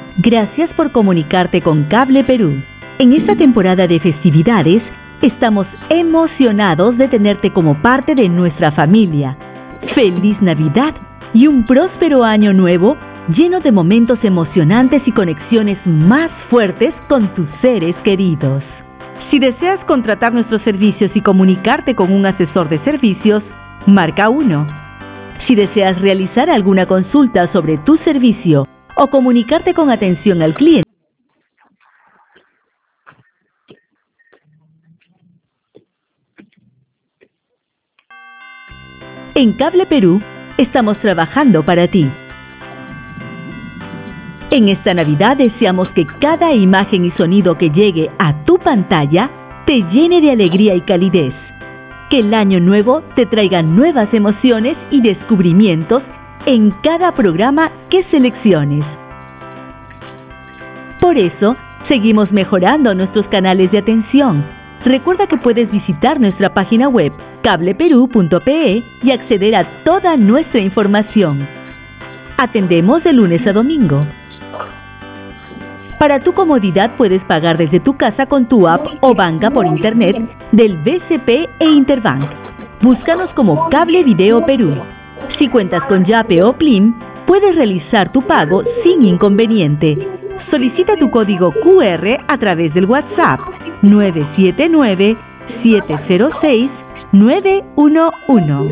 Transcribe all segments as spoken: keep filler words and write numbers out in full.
Gracias por comunicarte con Cable Perú. En esta temporada de festividades, estamos emocionados de tenerte como parte de nuestra familia. ¡Feliz Navidad y un próspero año nuevo lleno de momentos emocionantes y conexiones más fuertes con tus seres queridos! Si deseas contratar nuestros servicios y comunicarte con un asesor de servicios, marca uno. Si deseas realizar alguna consulta sobre tu servicio o comunicarte con atención al cliente, en Cable Perú estamos trabajando para ti. En esta Navidad deseamos que cada imagen y sonido que llegue a tu pantalla te llene de alegría y calidez. Que el año nuevo te traiga nuevas emociones y descubrimientos en cada programa que selecciones. Por eso, seguimos mejorando nuestros canales de atención. Recuerda que puedes visitar nuestra página web cable perú punto pe y acceder a toda nuestra información. Atendemos de lunes a domingo. Para tu comodidad puedes pagar desde tu casa con tu app o banca por internet del B C P e Interbank. Búscanos como Cable Video Perú. Si cuentas con Yape o Plim, puedes realizar tu pago sin inconveniente. Solicita tu código Q R a través del WhatsApp nueve siete nueve, siete cero seis, nueve uno uno.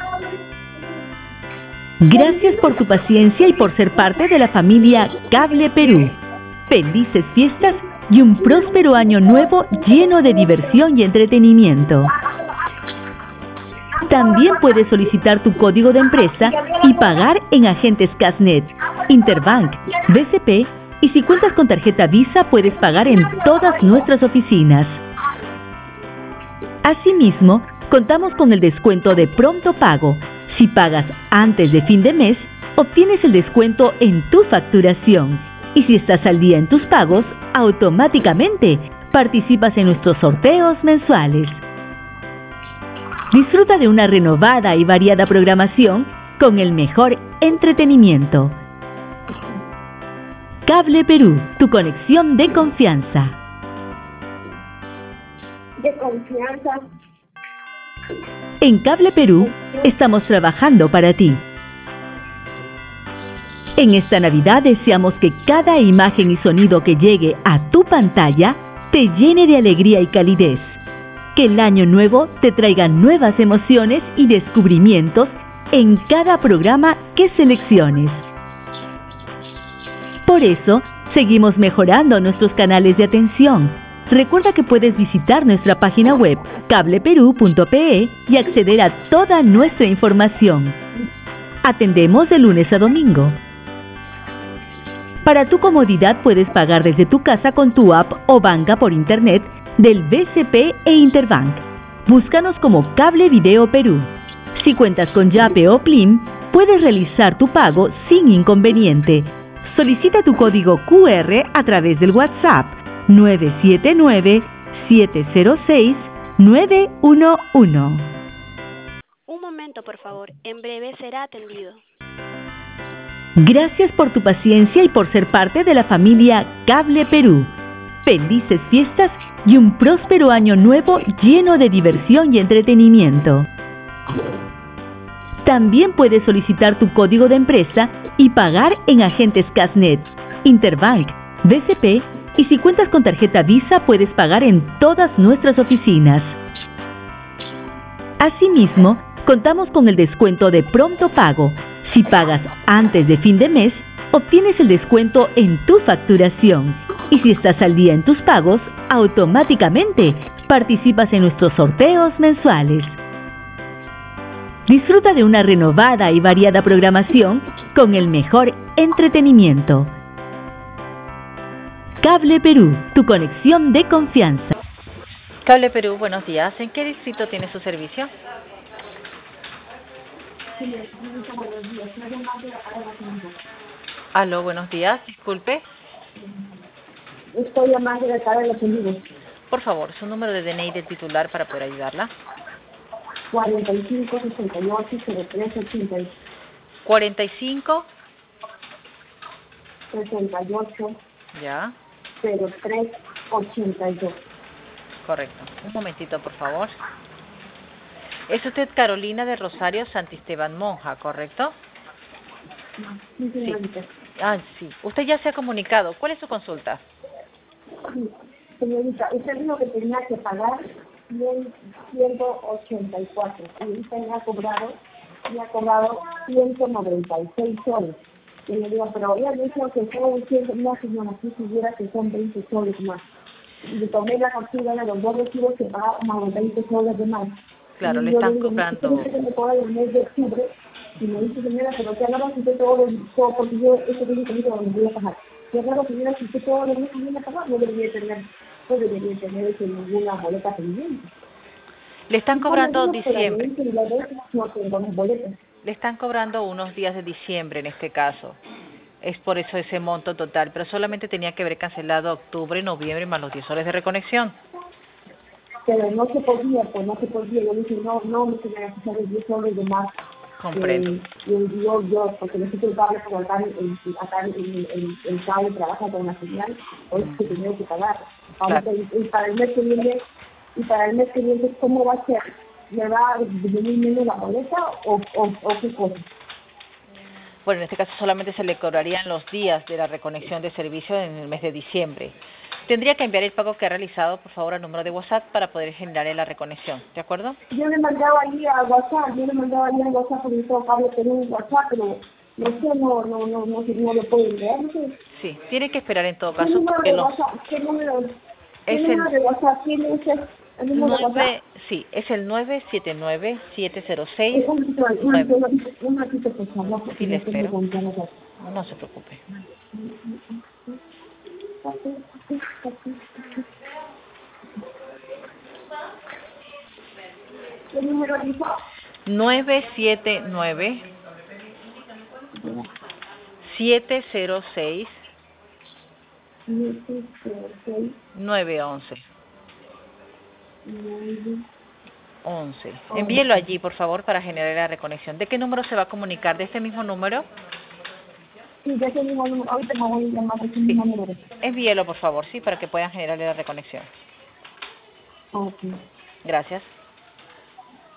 Gracias por tu paciencia y por ser parte de la familia Cable Perú. Felices fiestas y un próspero año nuevo lleno de diversión y entretenimiento. También puedes solicitar tu código de empresa y pagar en agentes Casnet, Interbank, B C P y si cuentas con tarjeta Visa puedes pagar en todas nuestras oficinas. Asimismo, contamos con el descuento de pronto pago. Si pagas antes de fin de mes, obtienes el descuento en tu facturación. Y si estás al día en tus pagos, automáticamente participas en nuestros sorteos mensuales. Disfruta de una renovada y variada programación con el mejor entretenimiento. Cable Perú, tu conexión de confianza. De confianza. En Cable Perú estamos trabajando para ti. En esta Navidad deseamos que cada imagen y sonido que llegue a tu pantalla te llene de alegría y calidez. Que el año nuevo te traiga nuevas emociones y descubrimientos en cada programa que selecciones. Por eso, seguimos mejorando nuestros canales de atención. Recuerda que puedes visitar nuestra página web cable perú punto pe y acceder a toda nuestra información. Atendemos de lunes a domingo. Para tu comodidad puedes pagar desde tu casa con tu app o banca por internet del B C P e Interbank. Búscanos como Cable Video Perú. Si cuentas con Yape o Plim, puedes realizar tu pago sin inconveniente. Solicita tu código Q R a través del WhatsApp nueve siete nueve, siete cero seis, nueve uno uno. Un momento, por favor. En breve será atendido. Gracias por tu paciencia y por ser parte de la familia Cable Perú. Felices fiestas y un próspero año nuevo lleno de diversión y entretenimiento. También puedes solicitar tu código de empresa y pagar en agentes Casnet, Interbank, B C P y si cuentas con tarjeta Visa puedes pagar en todas nuestras oficinas. Asimismo, contamos con el descuento de pronto pago. Si pagas antes de fin de mes, obtienes el descuento en tu facturación. Y si estás al día en tus pagos, automáticamente participas en nuestros sorteos mensuales. Disfruta de una renovada y variada programación con el mejor entretenimiento. Cable Perú, tu conexión de confianza. Cable Perú, buenos días. ¿En qué distrito tiene su servicio? Aló, buenos días, disculpe. Estoy llamando de acá de los amigos. Por favor, su número de D N I del titular para poder ayudarla. cuarenta y cinco, sesenta y ocho, cero tres, ochenta. cuarenta y cinco, sesenta y ocho, Ya, cero tres, ochenta y dos. correcto. Un momentito, por favor. Es usted Carolina de Rosario Santisteban Monja, ¿correcto? Sí, Sí. señorita. Ah, sí. Usted ya se ha comunicado. ¿Cuál es su consulta? Sí, señorita, usted dijo que tenía que pagar ciento ochenta y cuatro y usted me ha cobrado, me ha cobrado ciento noventa y seis soles. Y le digo, pero ella dijo que son ciento, no señora, si tuviera que son veinte soles más. Y le tomé la factura de los dos recibos que pagaba más veinte soles de más. Claro, le Y yo le están digo, usted cobrando. dice que me cobra el mes de octubre, y me dice, señora, pero que ahora si usted todo, todo, porque yo, ese tiene que me voy a pagar. Y ahora, señora, si usted todo lo meses viene a pagar, no debería tener, no debería tener ese, ninguna boleta pendiente. Le están Y cuando cobrando digo, pero me diciembre. dice, y la vez no tengo las boletas. Le están cobrando unos días de diciembre en este caso. Es por eso ese monto total, pero solamente tenía que haber cancelado octubre, noviembre más los diez soles de reconexión. Pero no se podía, pues no se podía. Yo dije, no, no, me tenía que hacer diez soles de más. Comprendo. Eh, y yo, yo, porque necesito el cable, porque acá, el, acá el, el, el cable trabaja con la señal, hoy Mm, se tenía que pagar. claro. Ahorita, y, y para el mes que viene, y para el mes que viene, ¿cómo va a ser? ¿Me va a disminuir menos la boleta o, o, o qué cosa? Bueno, en este caso solamente se le cobrarían los días de la reconexión de servicio en el mes de diciembre. Tendría que enviar el pago que ha realizado, por favor, al número de WhatsApp para poder generar la reconexión, ¿de acuerdo? Yo le mandaba ahí a WhatsApp, yo le mandaba ahí a WhatsApp porque tengo cable Perú en WhatsApp, pero no sé, no, no, no, no, sé, no lo puedo enviar, no sé. Sí, tiene que esperar en todo ¿Qué caso número porque de los WhatsApp? ¿Qué número, qué es número el de WhatsApp tiene usted? ¿El número de WhatsApp? nueve, sí, es el nueve siete nueve siete cero seis Eh, un ratito, un nueve. ratito, un ratito, un ratito, por favor, porque Sí, le no tengo espero. con qué anotar. No, no se preocupe. ¿Qué número dijo? nueve siete nueve siete cero seis siete cero seis nueve once. nueve once. Envíelo once. allí, por favor, para generar la reconexión. ¿De qué número se va a comunicar? ¿De este mismo número? Sí, de ese mismo número, ahorita me voy a llamar de ese Sí. mismo número. Envíelo, por favor, sí, para que puedan generarle la reconexión. Ok. Gracias.